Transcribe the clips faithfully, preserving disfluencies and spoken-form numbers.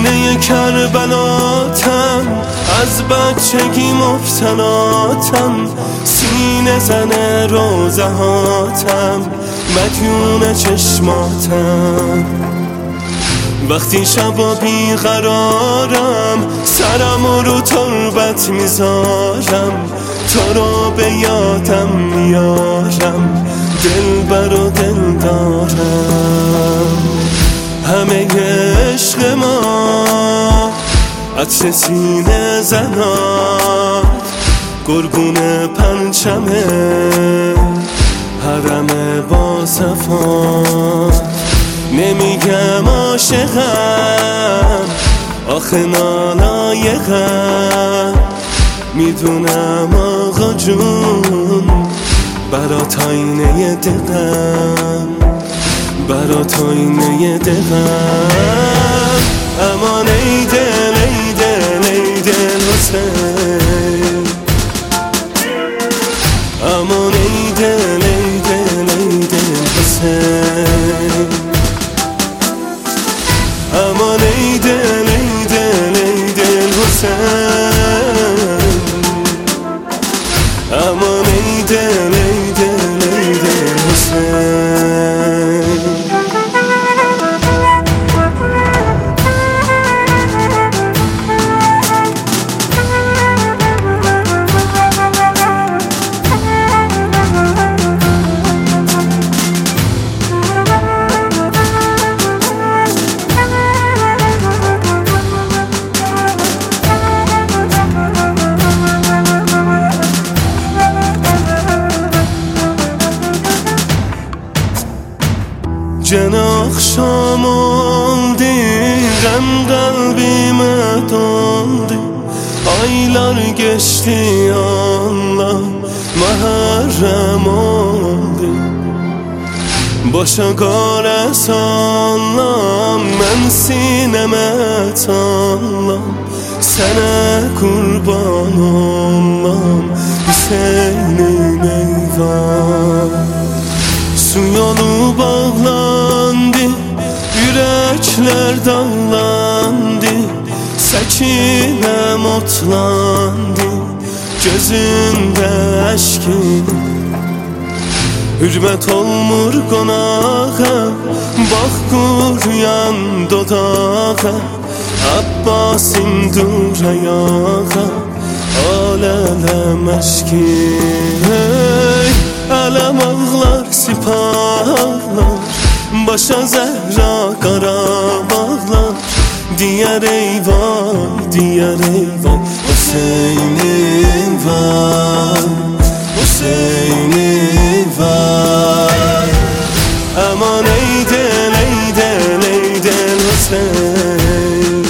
سینه کربلاتم، از بچگی مبتلاتم، سینه زن روزهاتم، مدیون چشماتم. وقتی شبا بیقرارم، سرم رو تربت میذارم، تو رو به یادم میارم، دلبر و دل دارم. همه عشق ما عطر سینه زنان، گرگون پرچمه حرم با صفات. نمیگم عاشقم، آخه نالایقم، میدونم آقا جون، برات آینه دلم، برات آینه دلم. امان ای دل ای دل ای دل حسین، امان ای دل ای دل ای دل حسین، امان ای دل ای دل ای دل حسین، امان ای دل ای دل ای دل حسین. جناق شامالدی غم قلبime doldu, aylar geçti Allah mahrem oldu. Başa qara sallam, mən sinəmə tallam, sənə qurban ollam, Hüseynin eyvah. Su yolu bağlandı, yürekler dağlandı, Səkinəm otlandı, gözündə əşkin. Hürmət olmur qonağa, bax quruyan dodağa, Abbasin dur ayağa, alələm əşkin. Hey, ələm ağlar sipahlar, başa zəhra qarabağlar, diyər eyvay, diyər eyvay, Hüseynin var, Hüseynin var. Aman ey del ey del ey del Hüseyin,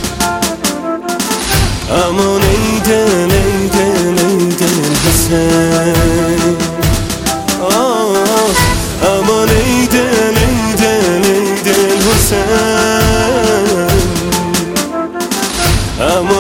aman ey del ey del ey del Hüseyin. Aman ey del ey del ey del Hüseyin, aman